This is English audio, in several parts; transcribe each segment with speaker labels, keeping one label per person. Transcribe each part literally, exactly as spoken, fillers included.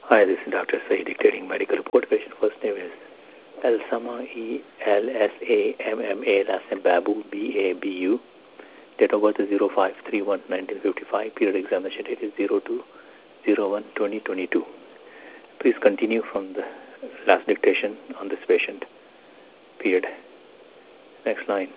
Speaker 1: Hi, this is Doctor Saeed dictating medical report. Patient first name is Elsamma, E L S A M M A, last name Babu, B A B U. Date of birth is zero five three one nineteen fifty-five. Period examination date is zero two zero one twenty twenty-two. Please continue from the last dictation on this patient. Period. Next line.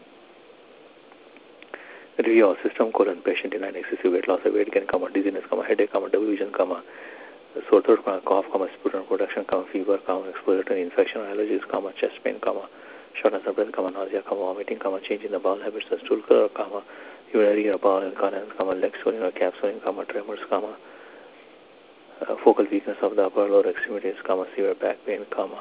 Speaker 1: Review of system, colon, patient denied excessive weight loss, weight gain, comma, dizziness, comma, headache, comma, delusion, comma, sore throat, comma, cough, comma, sputum production, comma, fever, comma, exposure to infection or allergies, comma, chest pain, comma, shortness of breath, comma, nausea, comma, vomiting, comma, change in the bowel habits, the stool color, comma, urinary or bowel incontinence, comma, leg swelling or calf swelling, comma, tremors, comma, uh, focal weakness of the upper or lower extremities, comma, severe back pain, comma,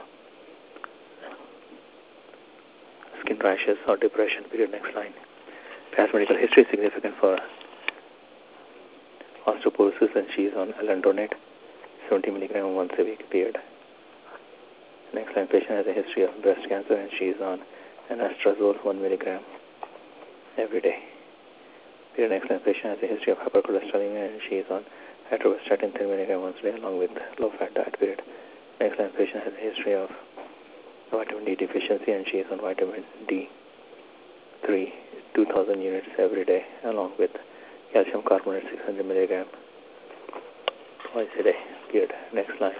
Speaker 1: skin rashes or depression. Period. Next line. Past medical history is significant for osteoporosis, and she is on alendronate, seventy milligram once a week. Period. Next line. Patient has a history of breast cancer, and she is on anastrozole, one milligram every day. Period. Next line. Patient has a history of hypercholesterolemia, and she is on atorvastatin, ten milligram once a day, along with low-fat diet. Period. Next line. Patient has a history of vitamin D deficiency, and she is on vitamin D three, two thousand units every day, along with calcium carbonate, six hundred milligram twice a day. Period. Next line.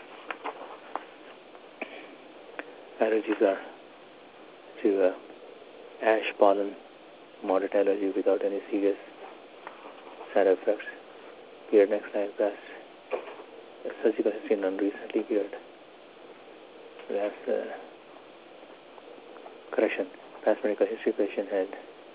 Speaker 1: Allergies are to uh, ash, pollen, moderate allergy without any serious side effects. Period. Next line. Past surgical history none recently. Period. Last uh, correction. Past medical history, patient had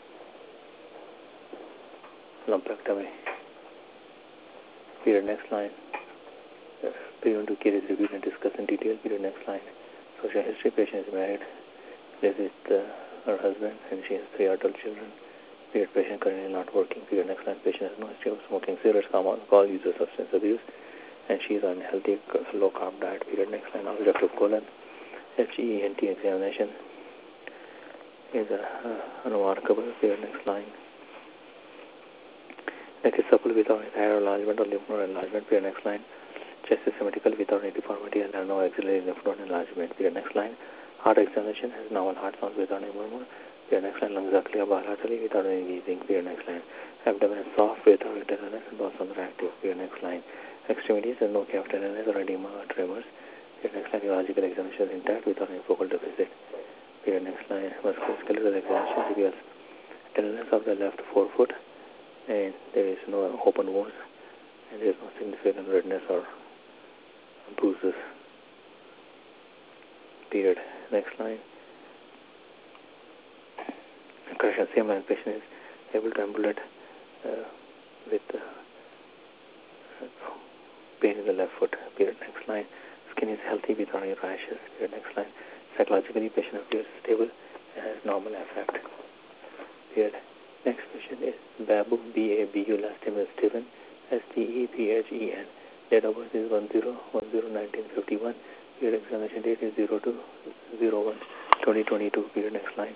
Speaker 1: lumpectomy. Period. Next line. Period to care is reviewed and discussed in detail. Period. Next line. Social history, patient is married, lives with uh, her husband, and she has three adult children. Period. Patient currently not working. Period. Next line. Patient has no history of smoking cigarettes, alcohol, use of substance abuse, and she is on healthy low carb diet. Period. Next line. Objective colon, F G E N T examination is a uh, unremarkable. Period. Next line. Neck is supple without hair enlargement or lymph node enlargement. Period. Next line. Chest is symmetrical without any deformity and there are no axillary lymph node enlargement. Period. Next line. Heart examination has normal heart sounds without any murmur. Period. Next line. Lungs are clear bilaterally without any wheezing. Period. Next line. Abdomen is soft without tenderness and bowel sounds are active. Period. Next line. Extremities and no calf tenderness or edema or tremors. Period. Next line. Neurological examination is intact without any focal deficit. Period. Next line. Musculoskeletal examination reveals tenderness of the left forefoot, and there is no open wounds, and there is no significant redness or bruises. Period. Next line. Correction. Same line. Patient is able to ambulate uh, with uh, pain in the left foot. Period. Next line. Skin is healthy without any rashes. Period. Next line. Psychologically, patient appears stable and has normal affect. Period. Next patient is Babu, B A B U, last name is Stephen, S T E P H E N. Date of birth is one zero one zero nineteen fifty-one. Period. Examination date is zero two zero one twenty twenty-two. Period. Next line.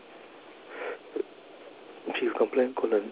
Speaker 1: Chief complaint, colon.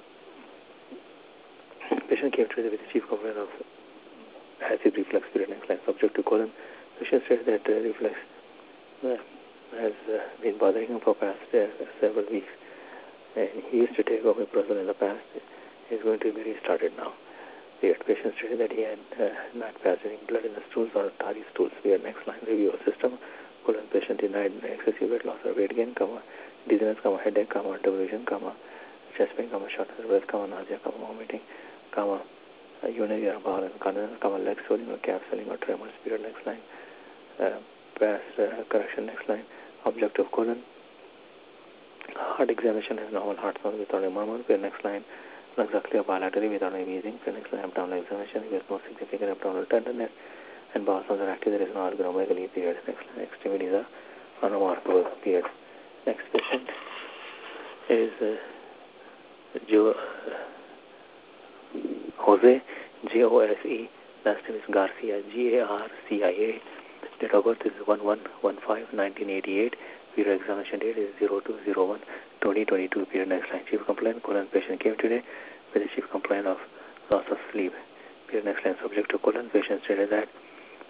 Speaker 1: Patient came treated with the chief complaint of acid reflux. Period. Next line. Subject to colon. Patient said that uh, reflux uh, has uh, been bothering him for past uh, several weeks. And he used to take omeprazole in the past. He's going to be restarted now. The patient stated that he had uh, not passing blood in the stools or tarry stools. We had next line. Review of system. Colon. Patient denied excessive weight loss or weight gain, comma, dizziness, comma, headache, comma, delusion, comma, chest pain, comma, shortness of breath, comma, nausea, comma, vomiting, comma, uh, urinary or bowel incontinence, comma, leg swelling or calf swelling or tremors. Period. Next line. Uh, past uh, correction. Next line. Objective colon. Heart examination has normal heart sound without a murmur. Period. Next line. Lungs are clear bilaterally without any wheezing. Period. Next line. Abdominal examination with no significant abdominal tenderness and bowel sounds are active. There is no organomegaly. Period. Next line. Extremities are unremarkable. Period. Next patient is uh, Joe, uh, Jose, J O S E. Last name is Garcia, G A R C I A. Date of birth is one one one five nineteen eighty-eight. Period. Examination date is zero two zero one twenty twenty-two. Period. Next line. Chief complaint. Colon. Patient came today with a chief complaint of loss of sleep. Period. Next line. Subject to colon. Patient stated that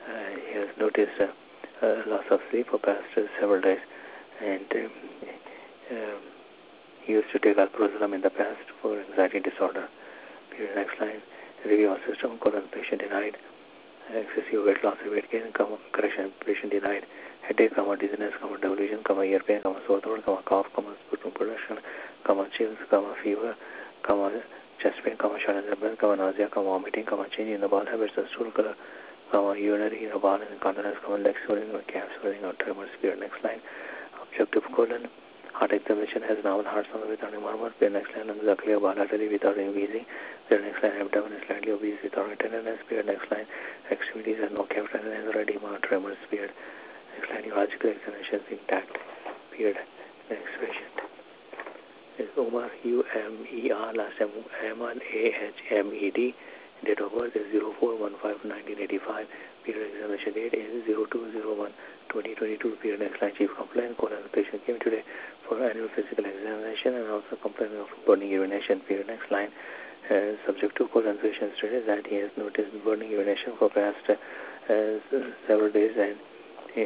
Speaker 1: Uh, he has noticed uh, uh, loss of sleep for past uh, several days, and um, um, he used to take alprazolam in the past for anxiety disorder. Period. Next line. Review of system. Colon patient denied. Excessive weight loss or weight gain. Comma, correction. Patient denied. Headache, comma, dizziness, comma, delusion, comma, ear pain, comma, sore throat, comma, cough, comma, sputum production, comma, chills, comma, fever, comma, chest pain, comma, shortness of breath, comma, nausea, comma, vomiting, comma, change in the bowel habits, the stool color, comma, urinary, in the bowel incontinence, comma, leg swelling, or calf swelling, or tremors. Period. Next line. Objective colon. Heart examination has normal heart sound without any murmur. Period. Next line. Lungs are clear bilaterally without any wheezing. Period. Next line. Abdomen is slightly obese without any tenderness. Period. Next line. Extremities have no cavity and has edema, tremors. Period. Next line. Neurological examination is intact. Period. Next patient is Umar, U M E R, last name M R A H M E D. Date of birth is zero four one five nineteen eighty-five. Period. Examination date is zero two zero one twenty twenty-two. Period. Next line. Chief complaint. Colon. The patient came today for annual physical examination and also complaining of burning urination. Period. Next line. Uh, subject to colon, patient stated that he has noticed burning urination for past uh, several days, and he,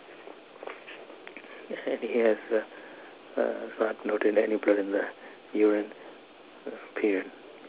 Speaker 1: and he has uh, uh, not noted any blood in the urine. Uh, period.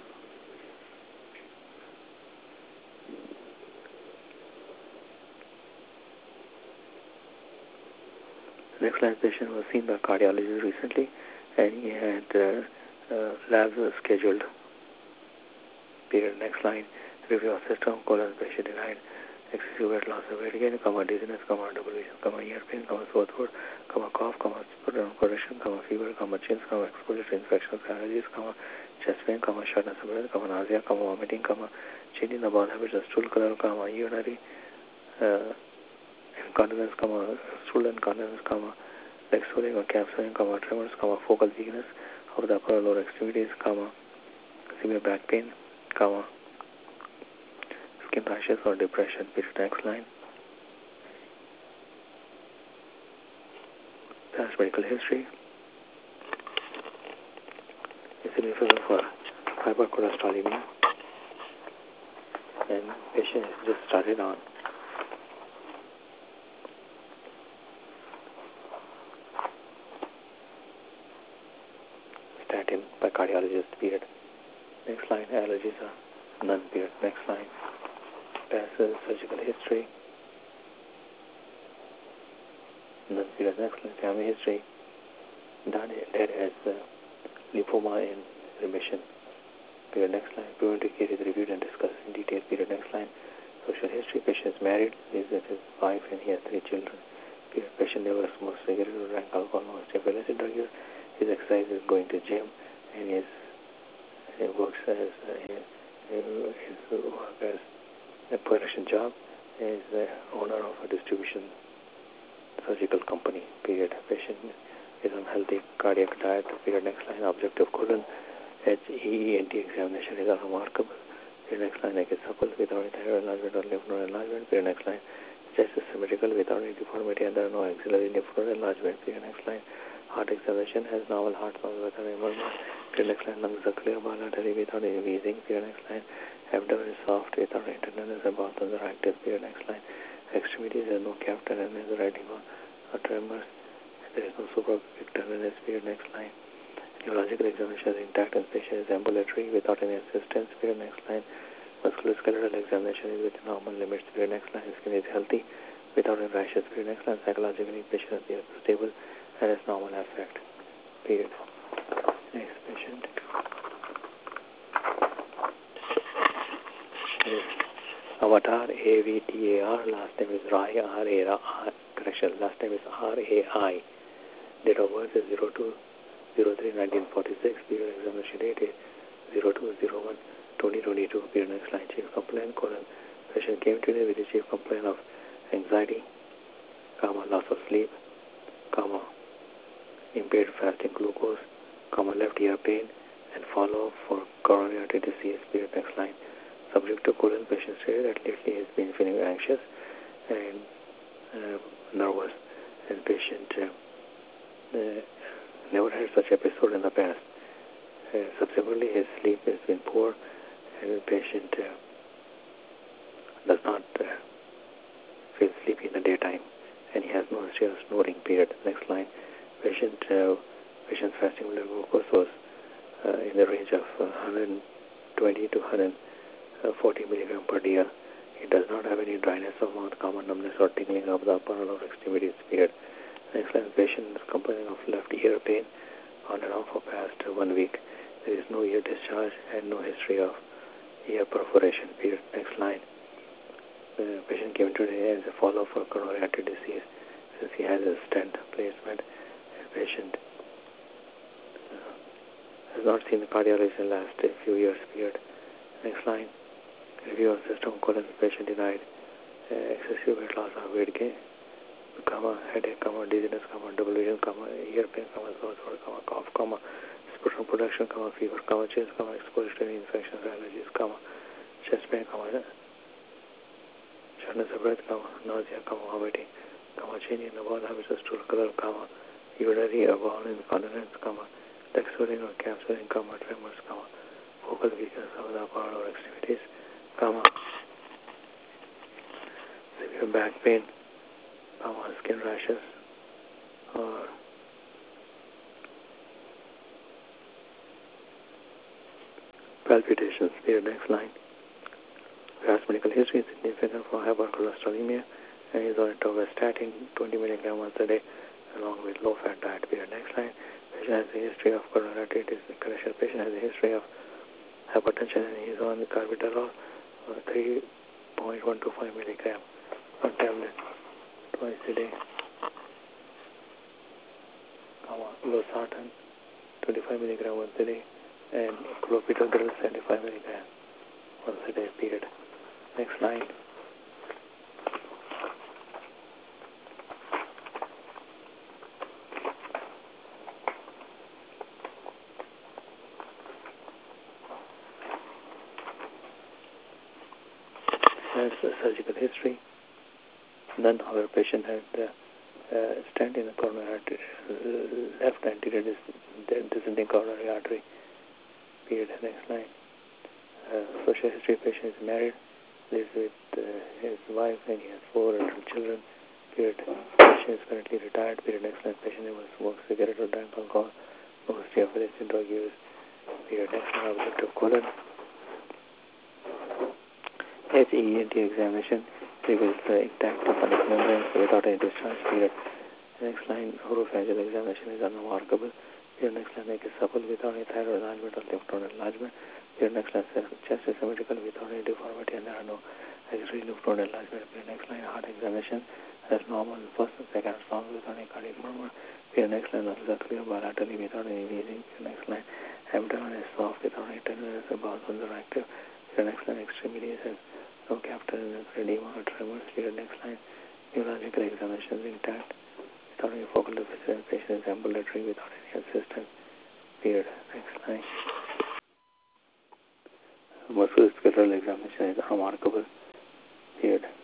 Speaker 1: Next line. Patient was seen by a cardiologist recently, and he had uh, uh, labs scheduled. Period. Next line. Review of system. Colon. Patient denied. Excessive weight loss of weight gain, comma, dizziness, comma, delusion, comma, ear pain, comma, sore throat, comma, cough, comma, sputum correction, comma, fever, comma, chills, comma, exposure to infectious allergies, comma, chest pain, comma, shortness of breath, comma, nausea, comma, vomiting, comma, change in the bowel habits of stool color, comma, urinary uh, incontinence, comma, stool incontinence, comma, leg swelling or calf swelling, comma, tremors, comma, focal weakness of the upper or lower extremities, comma, severe back pain, comma, skin rashes or depression. Period. Next line. Past medical history. It's a referral for hypercholesterolemia, and patient has just started on statin by cardiologist. Period. Next line. Allergies are none. Period. Next line. Past surgical history. None. Period. Next line. Family history. Dad has uh, lymphoma in remission. Period. Next line. Preventive care is reviewed and discussed in detail. Period. Next line. Social history. Patient is married, lives with his wife, and he has three children. Period. Patient never smokes cigarettes or drank alcohol or stayed for illicit drug use. His exercise is going to gym, and his he works as uh, his work as a production job. Is the owner of a distribution surgical company. Period. Patient is on healthy cardiac diet. Period. Next line. Objective colon H E E N T examination is unremarkable. Period. Next line. Neck is supple without any thyroid enlargement or lymph node enlargement. Period. Next line. Chest is symmetrical without any deformity and there are no axillary lymph node enlargement. Period. Next line. Heart examination has normal heart sound without any murmur. Period. Next line. Lungs are clear bilaterally without any wheezing. Period. Next line. Abdomen is soft without any tenderness and both are active. Period. Next line. Extremities have no cavity and is edema or tremors. There is no suprapubic tenderness. Period. Next line. Neurological examination is intact and patient is ambulatory without any assistance. Period. Next line. Musculoskeletal examination is within normal limits. Period. Next line. Skin is healthy without any rashes. Period. Next line. Psychologically, patient is stable and has normal affect. Period. Next patient is Avatar, A V T A R. Last name is Rai, R A R. Correction. Last name is R A I. Date of birth is zero two zero three nineteen forty-six. Period. Examination date is zero two zero one twenty twenty-two. Period. Next line. Chief complaint. Colon. Patient came today with a chief complaint of anxiety, comma, loss of sleep, comma, impaired fasting glucose, comma, left ear pain, and follow-up for coronary artery disease. Period. Next line. Subject to colon, patient stated that lately he has been feeling anxious and uh, nervous, and patient uh, uh, never had such episode in the past. Uh, subsequently, his sleep has been poor, and the patient uh, does not uh, daytime, and he has no history of snoring, period. Next line, patient, uh, patient's fasting blood glucose was uh, in the range of uh, one hundred twenty to one hundred forty milligram per D L. He does not have any dryness of mouth, common numbness, or tingling of the upper or lower extremities, period. Next line, patient is complaining of left ear pain on and off for past one week. There is no ear discharge and no history of ear perforation, period. Next line. The patient came today as a follow-up for coronary artery disease since he has a stent placement. The patient uh, has not seen the cardiologist in the last uh, few years, period. Next line. Review of system colon. Patient denied uh, excessive weight loss or weight gain, comma, headache, comma, dizziness, comma, double vision, comma, ear pain, comma, sore throat, comma, cough, comma, sputum production, comma, fever, comma, chills, comma, exposure to any infections, allergies, comma, chest pain, comma, shortness of breath, comma, nausea, comma, vomiting, comma, changing the bowel habits of stool color, comma, urinary or bowel incontinence, comma, dextroding or capsuling, comma, tremors, comma, focal weakness of the upper or lower extremities, comma, severe back pain, comma, skin rashes, or palpitations. Here, next line. Past medical history is significant for hypercholesterolemia and is on atorvastatin twenty milligram once a day along with low-fat diet. Here, next line. Patient has a history of coronary arteritis. Correction. Patient has a history of hypertension and he is on carbidopa three point one two five milligram per tablet twice a day. Losartan twenty-five milligram once a day and clopidogrel seventy-five milligram once a day, period. Next line. That's the surgical history. None, however, patient had uh, uh, stent in the coronary artery, uh, left anterior descending coronary artery, period. Next line. Uh, social history, patient is married, lives with uh, his wife, and he has four adult children, period. Patient is currently retired, period. Next line. Patient never smokes cigarette or drank alcohol, no history of illicit drug use, period. Next line. Objective colon. H E E N T examination reveals the intact tympanic membrane without any discharge, period. Next line. Oropharyngeal examination is unremarkable. Here, next line, neck is supple without any thyroid enlargement or lymph node enlargement. Here, next line, chest is symmetrical without any deformity and there are no axillary lymph node enlargement. Here, next line, heart examination has normal first and second strong without any cardiac murmur. Here, next line, lungs are clear bilaterally without any wheezing. Here, next line, abdomen is soft without any tenderness, the bowels are active. Here, next line, extremities has no capital edema or tremors. Here, next line, neurological examination is intact without any focal deficit. Patient is ambulatory without any assistance, period. Next line. Musculoskeletal examination is remarkable, period.